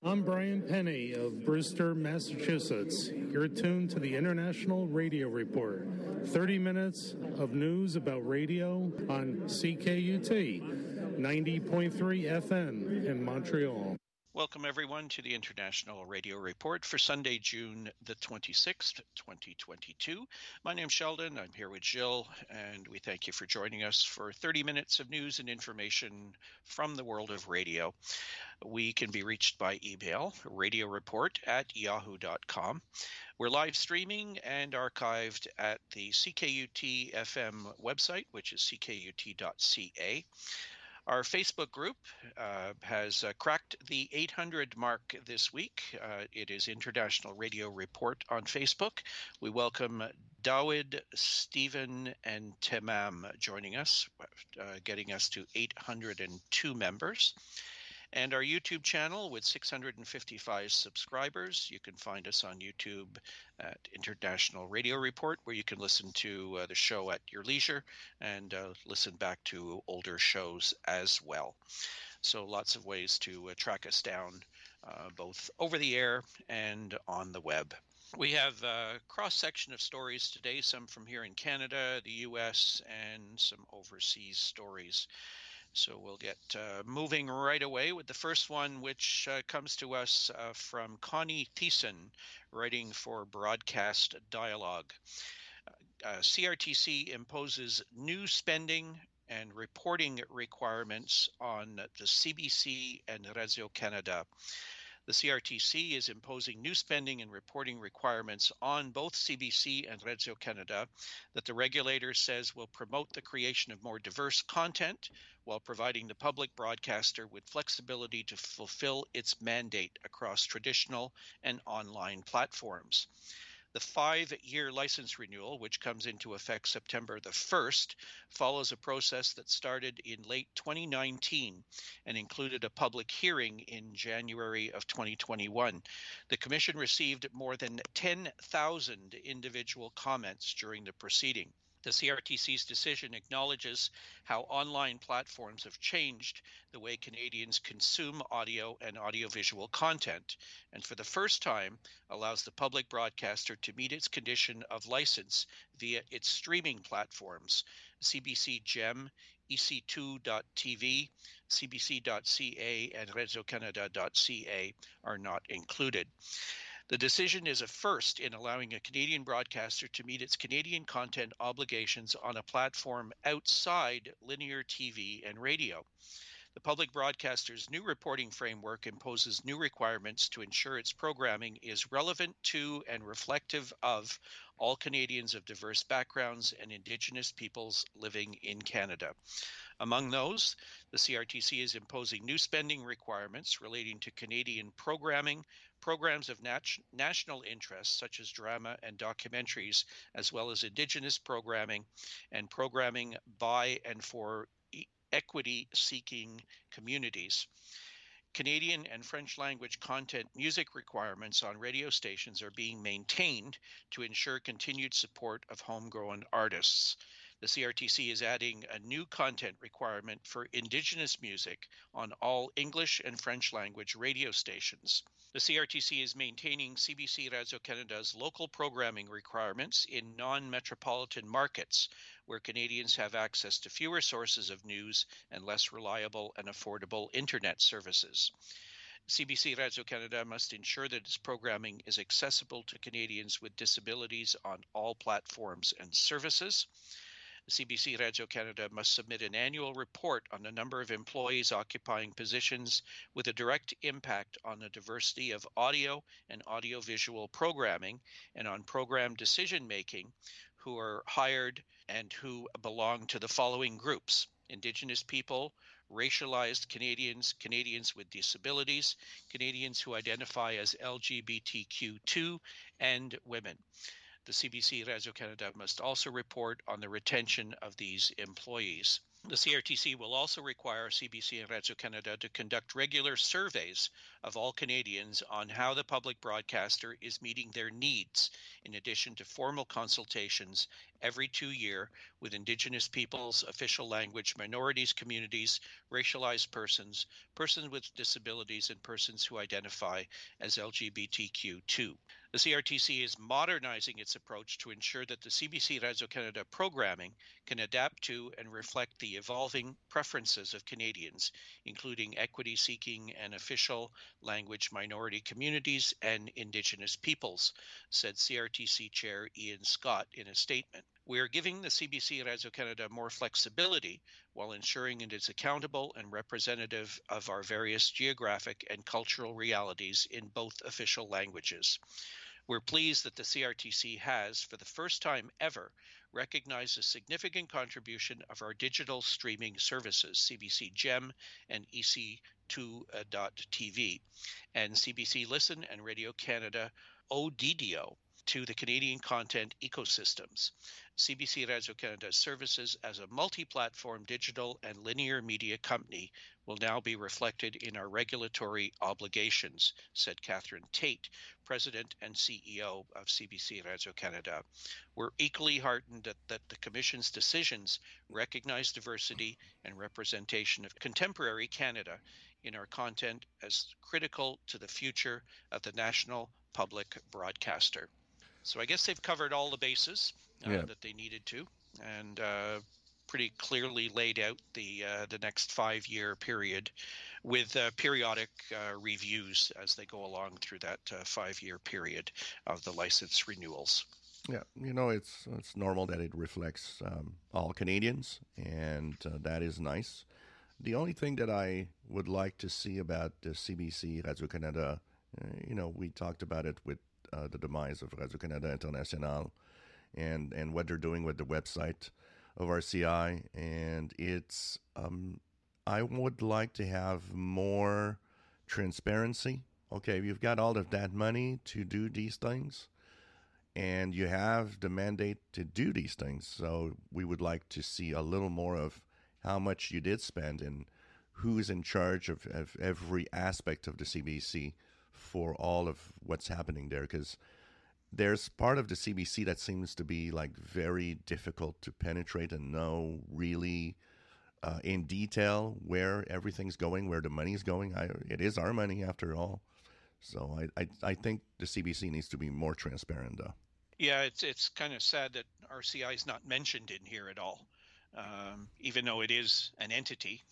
I'm Brian Penny of Brewster, Massachusetts. You're tuned to the International Radio Report. 30 minutes of news about radio on CKUT 90.3 FM in Montreal. Welcome, everyone, to the International Radio Report for Sunday, June the 26th, 2022. My name's Sheldon. I'm here with Jill, and we thank you for joining us for 30 minutes of news and information from the world of radio. We can be reached by email, radioreport@yahoo.com. We're live streaming and archived at the CKUT FM website, which is ckut.ca. Our Facebook group has cracked the 800 mark this week. It is International Radio Report on Facebook. We welcome Dawid, Stephen, and Temam joining us, getting us to 802 members. And our YouTube channel with 655 subscribers. You can find us on YouTube at International Radio Report, where you can listen to the show at your leisure and listen back to older shows as well. So lots of ways to track us down, both over the air and on the web. We have a cross-section of stories today, some from here in Canada, the U.S., and some overseas stories. So we'll get moving right away with the first one, which comes to us from Connie Thiessen, writing for Broadcast Dialogue. CRTC imposes new spending and reporting requirements on the CBC and Radio-Canada. The CRTC is imposing new spending and reporting requirements on both CBC and Radio-Canada that the regulator says will promote the creation of more diverse content while providing the public broadcaster with flexibility to fulfill its mandate across traditional and online platforms. The 5-year license renewal, which comes into effect September the 1st, follows a process that started in late 2019 and included a public hearing in January of 2021. The Commission received more than 10,000 individual comments during the proceeding. The CRTC's decision acknowledges how online platforms have changed the way Canadians consume audio and audiovisual content, and for the first time allows the public broadcaster to meet its condition of license via its streaming platforms. CBC Gem, EC2.tv, CBC.ca, and Radio-Canada.ca are not included. The decision is a first in allowing a Canadian broadcaster to meet its Canadian content obligations on a platform outside linear TV and radio. The public broadcaster's new reporting framework imposes new requirements to ensure its programming is relevant to and reflective of all Canadians of diverse backgrounds and Indigenous peoples living in Canada. Among those, the CRTC is imposing new spending requirements relating to Canadian programming, programs of national interest such as drama and documentaries, as well as Indigenous programming and programming by and for equity-seeking communities. Canadian and French language content music requirements on radio stations are being maintained to ensure continued support of homegrown artists. The CRTC is adding a new content requirement for Indigenous music on all English and French language radio stations. The CRTC is maintaining CBC Radio-Canada's local programming requirements in non-metropolitan markets, where Canadians have access to fewer sources of news and less reliable and affordable internet services. CBC Radio-Canada must ensure that its programming is accessible to Canadians with disabilities on all platforms and services. CBC Radio-Canada must submit an annual report on the number of employees occupying positions with a direct impact on the diversity of audio and audiovisual programming and on program decision-making who are hired and who belong to the following groups: Indigenous people, racialized Canadians, Canadians with disabilities, Canadians who identify as LGBTQ2, and women. The CBC Radio-Canada must also report on the retention of these employees. The CRTC will also require CBC and Radio-Canada to conduct regular surveys of all Canadians on how the public broadcaster is meeting their needs, in addition to formal consultations every 2 years with Indigenous peoples, official language minorities, communities, racialized persons, persons with disabilities, and persons who identify as LGBTQ2. The CRTC is modernizing its approach to ensure that the CBC Radio-Canada programming can adapt to and reflect the evolving preferences of Canadians, including equity-seeking and official language minority communities and Indigenous peoples, said CRTC Chair Ian Scott in a statement. We are giving the CBC Radio-Canada more flexibility while ensuring it is accountable and representative of our various geographic and cultural realities in both official languages. We're pleased that the CRTC has, for the first time ever, recognized a significant contribution of our digital streaming services, CBC Gem and EC2.TV, and CBC Listen and Radio-Canada ODDO, to the Canadian content ecosystems. CBC Radio-Canada's services as a multi-platform digital and linear media company will now be reflected in our regulatory obligations, said Catherine Tate, President and CEO of CBC Radio-Canada. We're equally heartened that the Commission's decisions recognize diversity and representation of contemporary Canada in our content as critical to the future of the national public broadcaster. So I guess they've covered all the bases that they needed to, and pretty clearly laid out the next 5-year period with periodic reviews as they go along through that 5-year period of the license renewals. Yeah, it's normal that it reflects all Canadians, and that is nice. The only thing that I would like to see about the CBC Radio-Canada, we talked about it with the demise of Radio-Canada International and what they're doing with the website of RCI. And it's, I would like to have more transparency. Okay, you've got all of that money to do these things, and you have the mandate to do these things. So we would like to see a little more of how much you did spend and who's in charge of every aspect of the CBC for all of what's happening there, because there's part of the CBC that seems to be like very difficult to penetrate and know really in detail where everything's going, where the money's going. It is our money after all. So I think the CBC needs to be more transparent, though. Yeah, it's kind of sad that RCI is not mentioned in here at all. Even though it is an entity,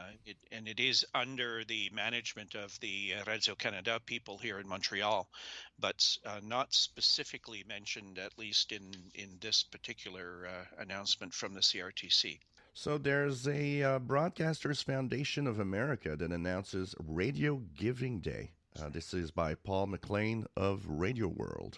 it is under the management of the Radio-Canada people here in Montreal, but not specifically mentioned, at least in this particular announcement from the CRTC. So there's a Broadcasters Foundation of America that announces Radio Giving Day. This is by Paul McLean of Radio World.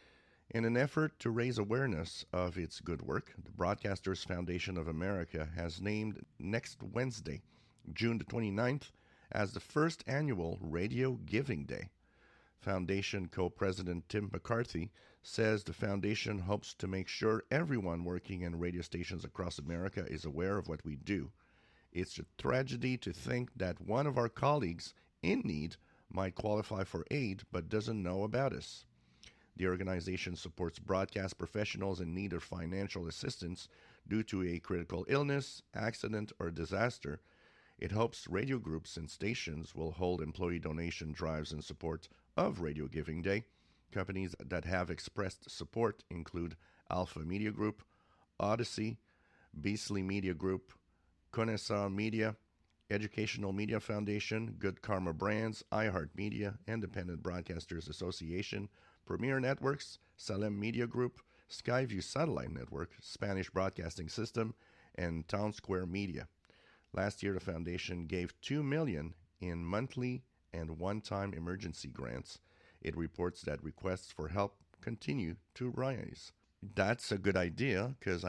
In an effort to raise awareness of its good work, the Broadcasters Foundation of America has named next Wednesday, June the 29th, as the first annual Radio Giving Day. Foundation co-president Tim McCarthy says the foundation hopes to make sure everyone working in radio stations across America is aware of what we do. It's a tragedy to think that one of our colleagues in need might qualify for aid but doesn't know about us. The organization supports broadcast professionals in need of financial assistance due to a critical illness, accident, or disaster. It hopes radio groups and stations will hold employee donation drives in support of Radio Giving Day. Companies that have expressed support include Alpha Media Group, Odyssey, Beasley Media Group, Conessa Media, Educational Media Foundation, Good Karma Brands, iHeartMedia, Independent Broadcasters Association, Premier Networks, Salem Media Group, Skyview Satellite Network, Spanish Broadcasting System, and Town Square Media. Last year, the foundation gave $2 million in monthly and one-time emergency grants. It reports that requests for help continue to rise. That's a good idea because,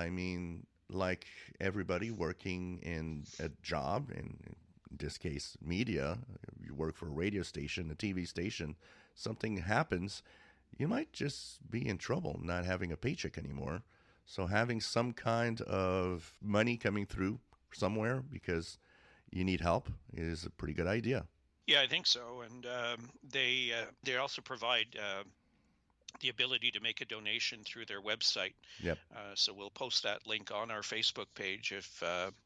like everybody working in a job, in this case, media, you work for a radio station, a TV station, something happens, you might just be in trouble not having a paycheck anymore. So having some kind of money coming through somewhere because you need help is a pretty good idea. Yeah, I think so. And they also provide the ability to make a donation through their website. Yep. So we'll post that link on our Facebook page if.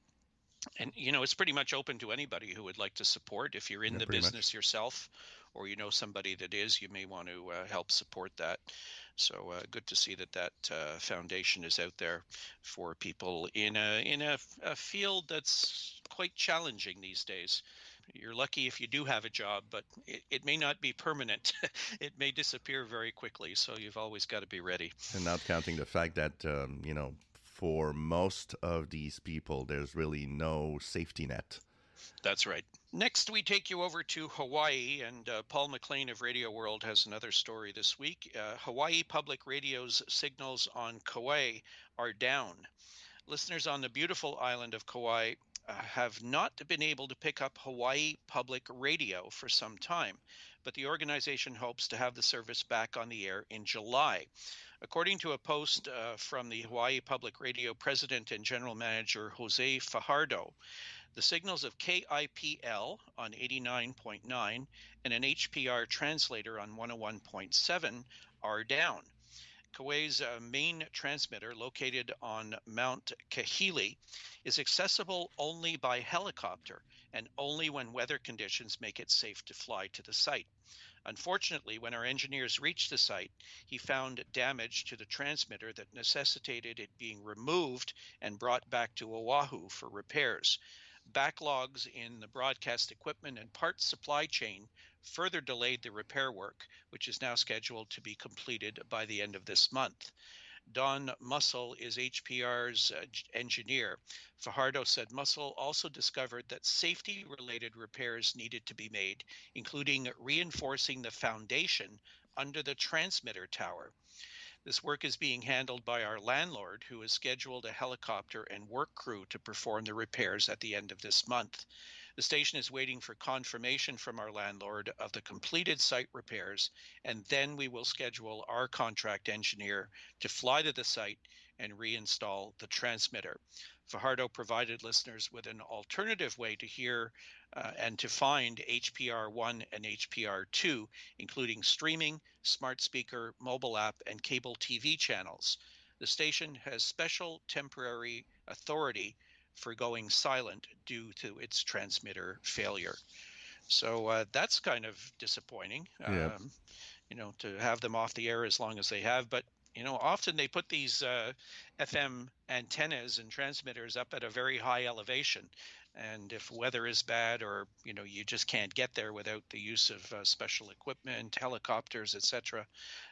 And it's pretty much open to anybody who would like to support. If you're in Yeah, the pretty much. business yourself, or you know somebody that is, you may want to help support that. So good to see that foundation is out there for people in a field that's quite challenging these days. You're lucky if you do have a job, but it may not be permanent. It may disappear very quickly, so you've always got to be ready. And not counting the fact that, for most of these people, there's really no safety net. That's right. Next, we take you over to Hawaii, and Paul McLean of Radio World has another story this week. Hawaii Public Radio's signals on Kauai are down. Listeners on the beautiful island of Kauai have not been able to pick up Hawaii Public Radio for some time, but the organization hopes to have the service back on the air in July. According to a post from the Hawaii Public Radio president and general manager Jose Fajardo, the signals of KIPL on 89.9 and an HPR translator on 101.7 are down. Kauai's main transmitter, located on Mount Kahili, is accessible only by helicopter and only when weather conditions make it safe to fly to the site. Unfortunately, when our engineers reached the site, he found damage to the transmitter that necessitated it being removed and brought back to Oahu for repairs. Backlogs in the broadcast equipment and parts supply chain further delayed the repair work, which is now scheduled to be completed by the end of this month. Don Mussel is HPR's engineer. Fajardo said Mussel also discovered that safety-related repairs needed to be made, including reinforcing the foundation under the transmitter tower. This work is being handled by our landlord, who has scheduled a helicopter and work crew to perform the repairs at the end of this month. The station is waiting for confirmation from our landlord of the completed site repairs, and then we will schedule our contract engineer to fly to the site and reinstall the transmitter. Fajardo provided listeners with an alternative way to hear and to find HPR1 and HPR2, including streaming, smart speaker, mobile app, and cable TV channels. The station has special temporary authority for going silent due to its transmitter failure. So that's kind of disappointing, Yeah. To have them off the air as long as they have. But often they put these FM antennas and transmitters up at a very high elevation. And if weather is bad or, you just can't get there without the use of special equipment, helicopters, etc.,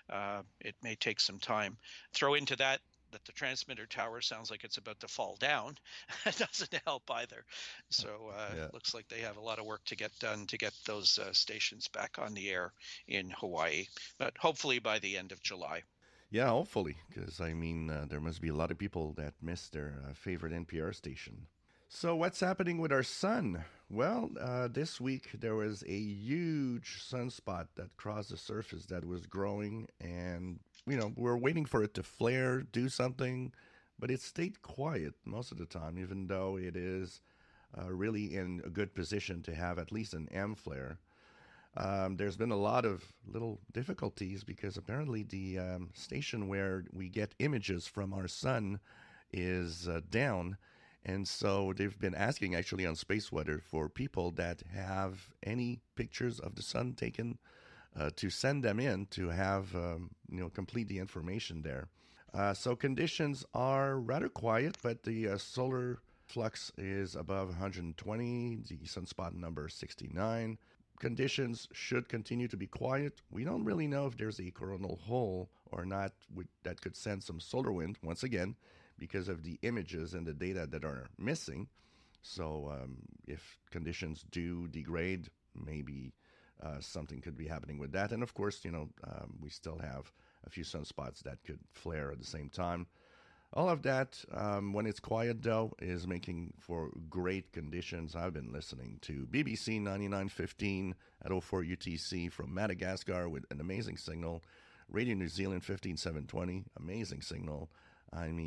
it may take some time. Throw into that the transmitter tower sounds like it's about to fall down. It doesn't help either. So Looks like they have a lot of work to get done to get those stations back on the air in Hawaii, but hopefully by the end of July. Yeah, hopefully, because there must be a lot of people that miss their favorite NPR station. So what's happening with our sun? Well, this week there was a huge sunspot that crossed the surface that was growing, and we're waiting for it to flare, do something, but it stayed quiet most of the time, even though it is really in a good position to have at least an M flare. There's been a lot of little difficulties because apparently the station where we get images from our sun is down. And so they've been asking actually on Space Weather for people that have any pictures of the sun taken to send them in to have, complete the information there. So conditions are rather quiet, but the solar flux is above 120, the sunspot number 69. Conditions should continue to be quiet. We don't really know if there's a coronal hole or not that could send some solar wind, once again, because of the images and the data that are missing. So if conditions do degrade, maybe something could be happening with that. And of course, we still have a few sunspots that could flare at the same time. All of that, when it's quiet, though, is making for great conditions. I've been listening to BBC 9915 at 04 UTC from Madagascar with an amazing signal. Radio New Zealand 15720, amazing signal.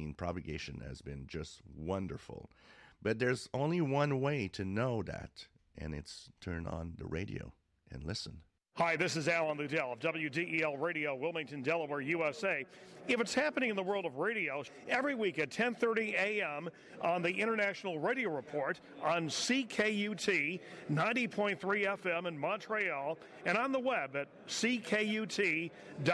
Propagation has been just wonderful. But there's only one way to know that, and it's turn on the radio and listen. Hi, this is Alan Liddell of WDEL Radio, Wilmington, Delaware, USA. If it's happening in the world of radio, every week at 10:30 a.m. on the International Radio Report on CKUT 90.3 FM in Montreal and on the web at ckut.ca.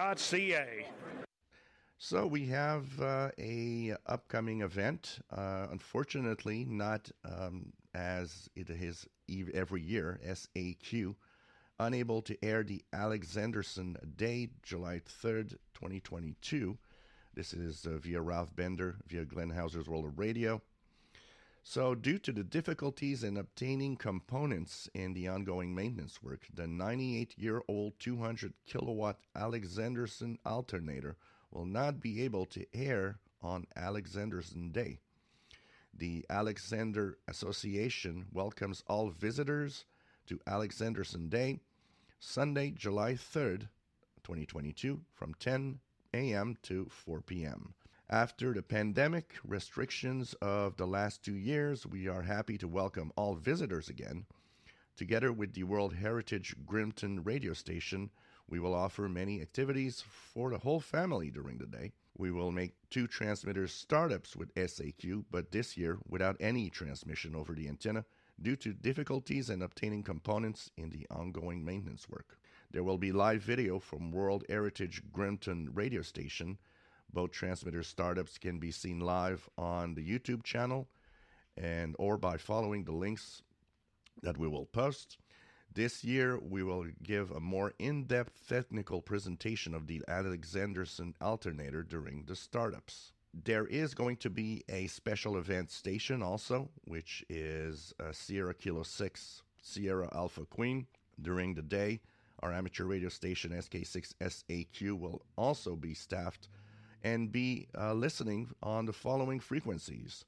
So we have a upcoming event. Unfortunately, not as it is every year, SAQ. Unable to air the Alexanderson Day, July 3rd, 2022. This is via Ralph Bender, via Glenn Hauser's World of Radio. So due to the difficulties in obtaining components in the ongoing maintenance work, the 98-year-old 200-kilowatt Alexanderson alternator will not be able to air on Alexanderson Day. The Alexander Association welcomes all visitors to Alexanderson Day, Sunday, July 3rd, 2022, from 10 a.m. to 4 p.m. After the pandemic restrictions of the last 2 years, we are happy to welcome all visitors again. Together with the World Heritage Grimpton radio station, we will offer many activities for the whole family during the day. We will make 2 transmitter startups with SAQ, but this year without any transmission over the antenna, due to difficulties in obtaining components in the ongoing maintenance work. There will be live video from World Heritage Grimpton radio station. Both transmitter startups can be seen live on the YouTube channel and or by following the links that we will post. This year, we will give a more in-depth technical presentation of the Alexanderson alternator during the startups. There is going to be a special event station also, which is Sierra Kilo 6, Sierra Alpha Queen. During the day, our amateur radio station SK6SAQ will also be staffed and be listening on the following frequencies: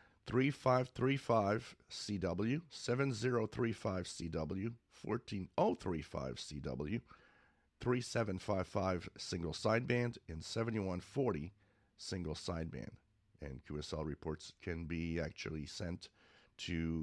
3535 CW, 7035 CW, 14035 CW, 3755 single sideband, and 7140 single sideband. And QSL reports can be actually sent to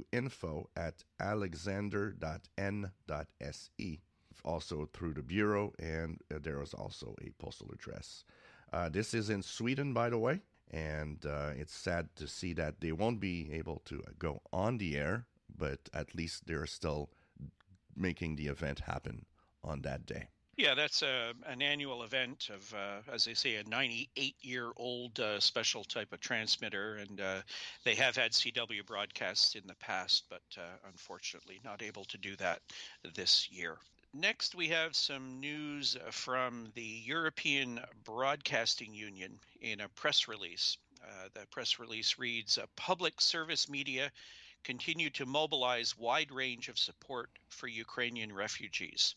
info@alexander.n.se, also through the Bureau, and there is also a postal address. This is in Sweden, by the way, and it's sad to see that they won't be able to go on the air, but at least they're still making the event happen on that day. Yeah, that's an annual event of, as they say, a 98-year-old special type of transmitter, and they have had CW broadcasts in the past, but unfortunately not able to do that this year. Next, we have some news from the European Broadcasting Union in a press release. The press release reads, "Public service media continue to mobilize wide range of support for Ukrainian refugees."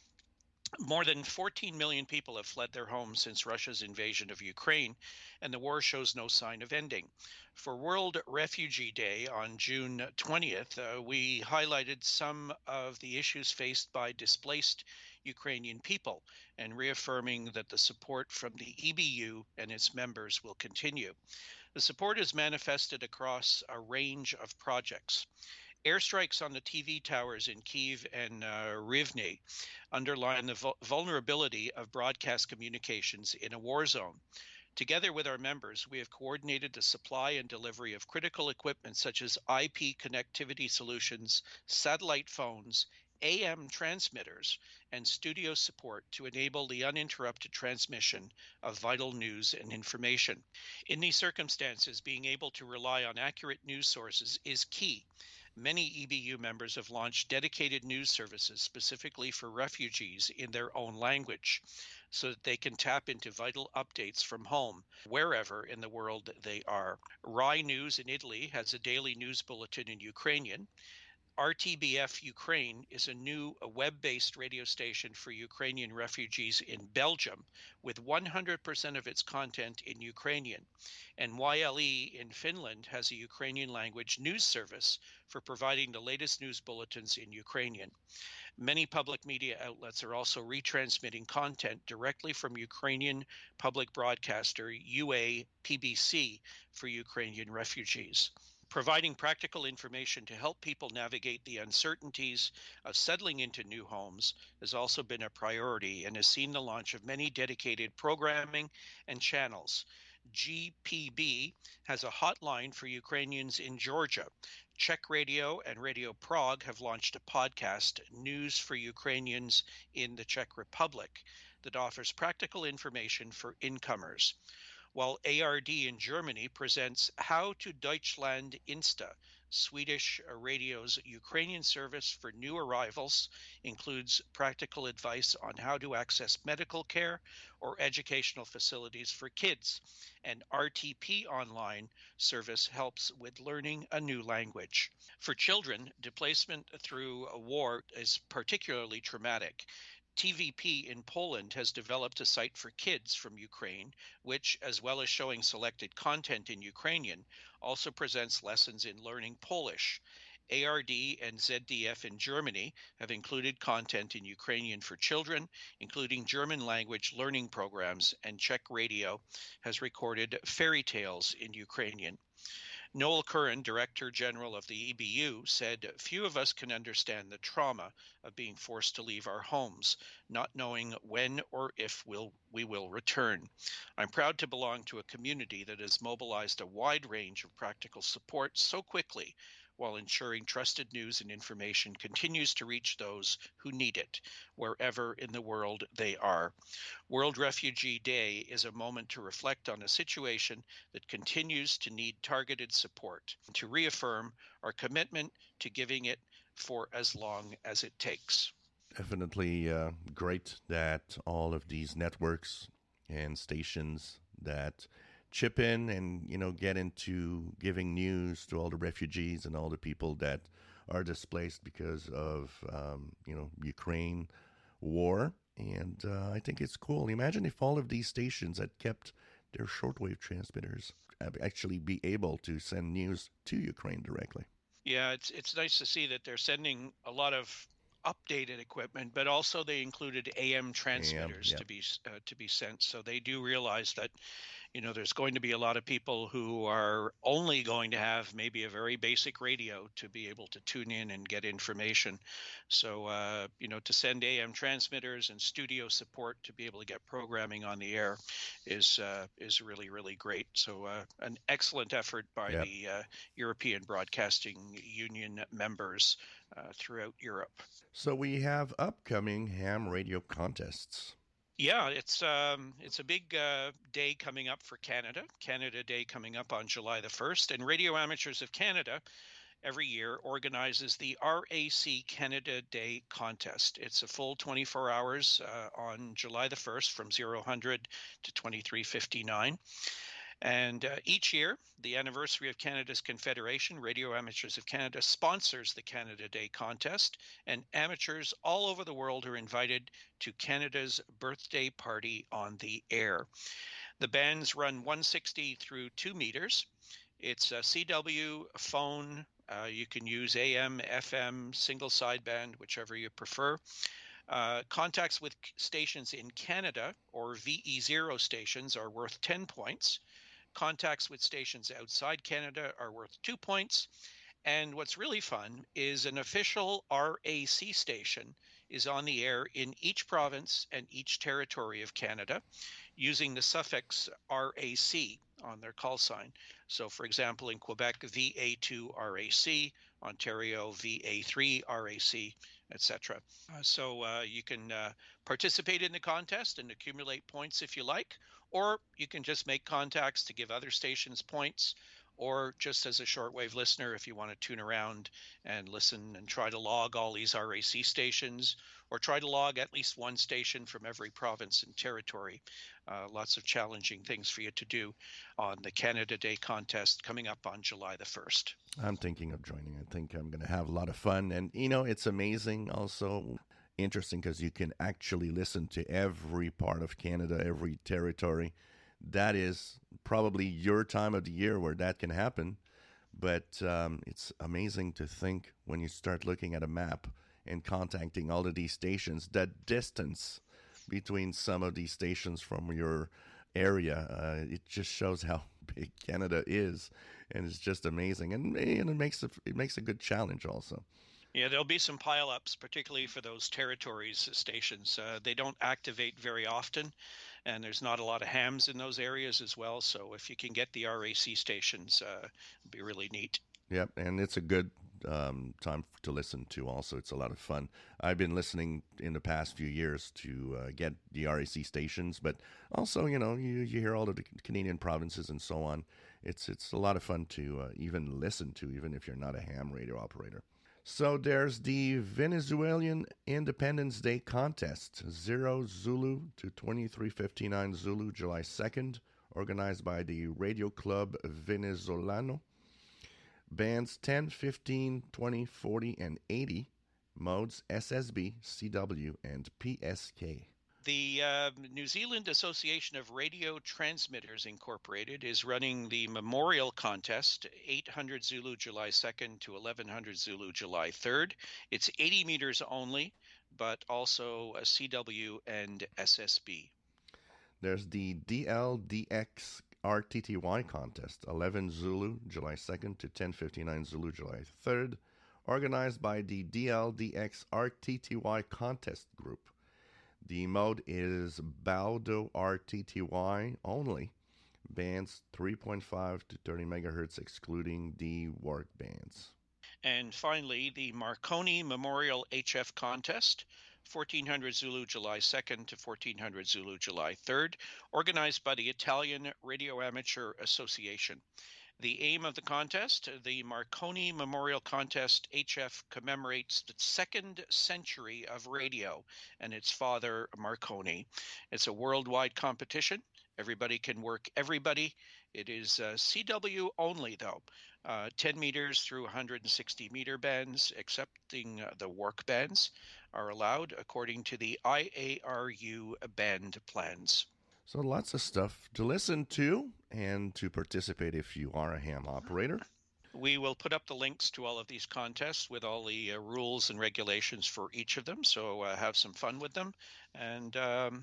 More than 14 million people have fled their homes since Russia's invasion of Ukraine, and the war shows no sign of ending. For World Refugee Day on June 20th, we highlighted some of the issues faced by displaced Ukrainian people and reaffirming that the support from the EBU and its members will continue. The support is manifested across a range of projects. Airstrikes on the TV towers in Kyiv and Rivne underline the vulnerability of broadcast communications in a war zone. Together with our members, we have coordinated the supply and delivery of critical equipment such as IP connectivity solutions, satellite phones, AM transmitters, and studio support to enable the uninterrupted transmission of vital news and information. In these circumstances, being able to rely on accurate news sources is key. Many EBU members have launched dedicated news services specifically for refugees in their own language, so that they can tap into vital updates from home, wherever in the world they are. Rai News in Italy has a daily news bulletin in Ukrainian. RTBF Ukraine is a new web-based radio station for Ukrainian refugees in Belgium, with 100% of its content in Ukrainian. And YLE in Finland has a Ukrainian language news service for providing the latest news bulletins in Ukrainian. Many public media outlets are also retransmitting content directly from Ukrainian public broadcaster UA PBC for Ukrainian refugees. Providing practical information to help people navigate the uncertainties of settling into new homes has also been a priority and has seen the launch of many dedicated programming and channels. GPB has a hotline for Ukrainians in Georgia. Czech Radio and Radio Prague have launched a podcast, News for Ukrainians in the Czech Republic, that offers practical information for incomers, while ARD in Germany presents How to Deutschland Insta. Swedish radio's Ukrainian service for new arrivals includes practical advice on how to access medical care or educational facilities for kids, and RTP Online service helps with learning a new language. For children, displacement through a war is particularly traumatic. TVP in Poland has developed a site for kids from Ukraine, which, as well as showing selected content in Ukrainian, also presents lessons in learning Polish. ARD and ZDF in Germany have included content in Ukrainian for children, including German language learning programs, and Czech Radio has recorded fairy tales in Ukrainian. Noel Curran, Director General of the EBU, said, "Few of us can understand the trauma of being forced to leave our homes, not knowing when or if we will return. I'm proud to belong to a community that has mobilized a wide range of practical support so quickly, while ensuring trusted news and information continues to reach those who need it, wherever in the world they are. World Refugee Day is a moment to reflect on a situation that continues to need targeted support, and to reaffirm our commitment to giving it for as long as it takes." Definitely great that all of these networks and stations that chip in and, get into giving news to all the refugees and all the people that are displaced because of, Ukraine war. And I think it's cool. Imagine if all of these stations had kept their shortwave transmitters actually be able to send news to Ukraine directly. Yeah, it's nice to see that they're sending a lot of updated equipment, but also they included AM transmitters to be sent. So they do realize that, there's going to be a lot of people who are only going to have maybe a very basic radio to be able to tune in and get information. So, to send AM transmitters and studio support to be able to get programming on the air is really, really great. So an excellent effort by the European Broadcasting Union members throughout Europe. So we have upcoming ham radio contests. Yeah, it's a big day coming up for Canada. Canada Day coming up on July the 1st. And Radio Amateurs of Canada every year organizes the RAC Canada Day contest. It's a full 24 hours on July the 1st from 0000 to 23:59. And each year, the anniversary of Canada's Confederation, Radio Amateurs of Canada, sponsors the Canada Day contest, and amateurs all over the world are invited to Canada's birthday party on the air. The bands run 160 through 2 meters. It's a CW, phone. You can use AM, FM, single sideband, whichever you prefer. Contacts with stations in Canada or VE0 stations are worth 10 points. Contacts with stations outside Canada are worth 2 points. And what's really fun is an official RAC station is on the air in each province and each territory of Canada using the suffix RAC on their call sign. So, for example, in Quebec, VA2 RAC, Ontario, VA3 RAC, etc. So you can participate in the contest and accumulate points if you like, or you can just make contacts to give other stations points, or just as a shortwave listener if you want to tune around and listen and try to log all these RAC stations, or try to log at least one station from every province and territory. Lots of challenging things for you to do on the Canada Day contest coming up on July the 1st. I'm thinking of joining. I think I'm going to have a lot of fun. And, it's amazing, also interesting, because you can actually listen to every part of Canada, every territory. That is probably your time of the year where that can happen. But it's amazing to think when you start looking at a map and contacting all of these stations, that distance between some of these stations from your area, it just shows how big Canada is, and it's just amazing. And it makes a good challenge also. Yeah, there'll be some pileups, particularly for those territories stations. They don't activate very often, and there's not a lot of hams in those areas as well. So if you can get the RAC stations, it'll be really neat. Yep, and it's a good time to listen to also. It's a lot of fun. I've been listening in the past few years to get the RAC stations, but also, you hear all of the Canadian provinces and so on. It's a lot of fun to even listen to, even if you're not a ham radio operator. So there's the Venezuelan Independence Day contest, 0 Zulu to 2359 Zulu, July 2nd, organized by the Radio Club Venezolano. Bands 10, 15, 20, 40, and 80, modes SSB, CW, and PSK. The New Zealand Association of Radio Transmitters Incorporated is running the Memorial Contest, 800 Zulu July 2nd to 1100 Zulu July 3rd. It's 80 meters only, but also a CW and SSB. There's the DLDX RTTY contest, 11 Zulu July 2nd to 10:59 Zulu July 3rd, organized by the DLDX RTTY contest group. The mode is Baldo RTTY only, bands 3.5 to 30 megahertz, excluding the work bands. And finally, the Marconi Memorial HF Contest, 1400 Zulu July 2nd to 1400 Zulu July 3rd, organized by the Italian Radio Amateur Association. The aim of the contest, the Marconi Memorial Contest HF commemorates the 2nd century of radio and its father, Marconi. It's a worldwide competition. Everybody can work everybody. It is CW only, though. 10 meters through 160 meter bands, excepting the work bands, are allowed according to the IARU band plans. So lots of stuff to listen to and to participate if you are a ham operator. We will put up the links to all of these contests with all the rules and regulations for each of them, so have some fun with them. And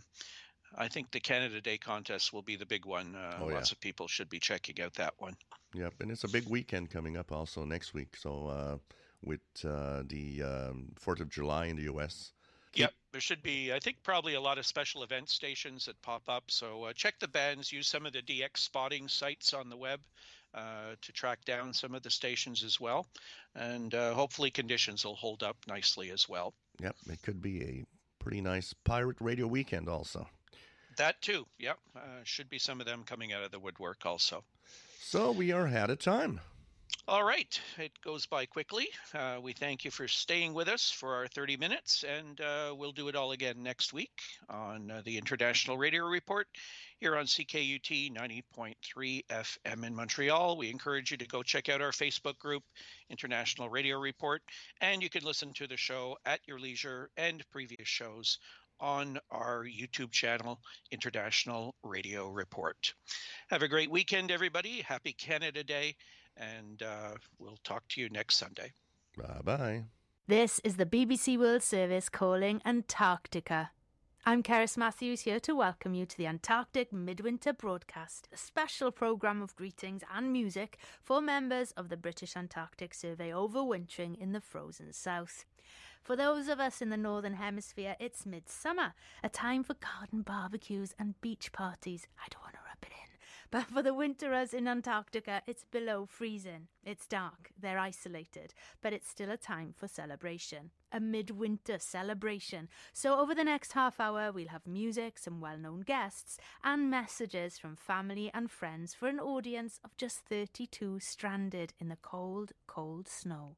I think the Canada Day contest will be the big one. Lots of people should be checking out that one. Yep, and it's a big weekend coming up also next week. So with the 4th of July in the U.S., Yep, there should be, I think, probably a lot of special event stations that pop up. So check the bands, use some of the DX spotting sites on the web to track down some of the stations as well. And hopefully conditions will hold up nicely as well. Yep, it could be a pretty nice pirate radio weekend also. That too, yep. Should be some of them coming out of the woodwork also. So we are out of time. All right. It goes by quickly. We thank you for staying with us for our 30 minutes, and we'll do it all again next week on the International Radio Report here on CKUT 90.3 FM in Montreal. We encourage you to go check out our Facebook group, International Radio Report, and you can listen to the show at your leisure and previous shows on our YouTube channel, International Radio Report. Have a great weekend, everybody. Happy Canada Day. And we'll talk to you next Sunday. Bye-bye. This is the BBC World Service calling Antarctica. I'm Keris Matthews here to welcome you to the Antarctic Midwinter Broadcast, a special programme of greetings and music for members of the British Antarctic Survey overwintering in the frozen south. For those of us in the Northern Hemisphere, it's midsummer, a time for garden barbecues and beach parties. I don't want to rub it in. But for the winterers in Antarctica, it's below freezing. It's dark, they're isolated, but it's still a time for celebration, a midwinter celebration. So over the next half hour, we'll have music, some well-known guests, and messages from family and friends for an audience of just 32 stranded in the cold, cold snow.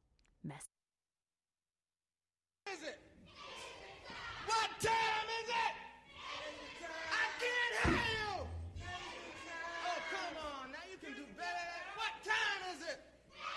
Is it? What time is it? I can't hear you. Oh, come on. Now you can do better. What time is it?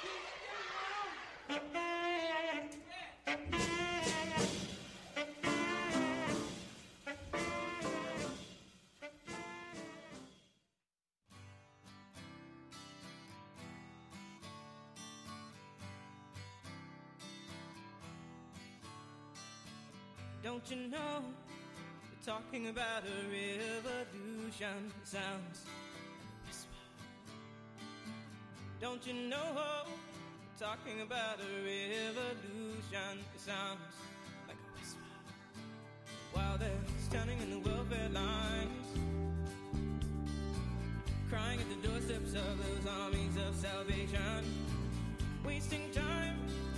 Don't you know, we're talking about a revolution. Sounds like a whisper Don't you know? Talking about a revolution. It sounds like a whisper while they're standing in the welfare lines, crying at the doorsteps of those armies of salvation, wasting time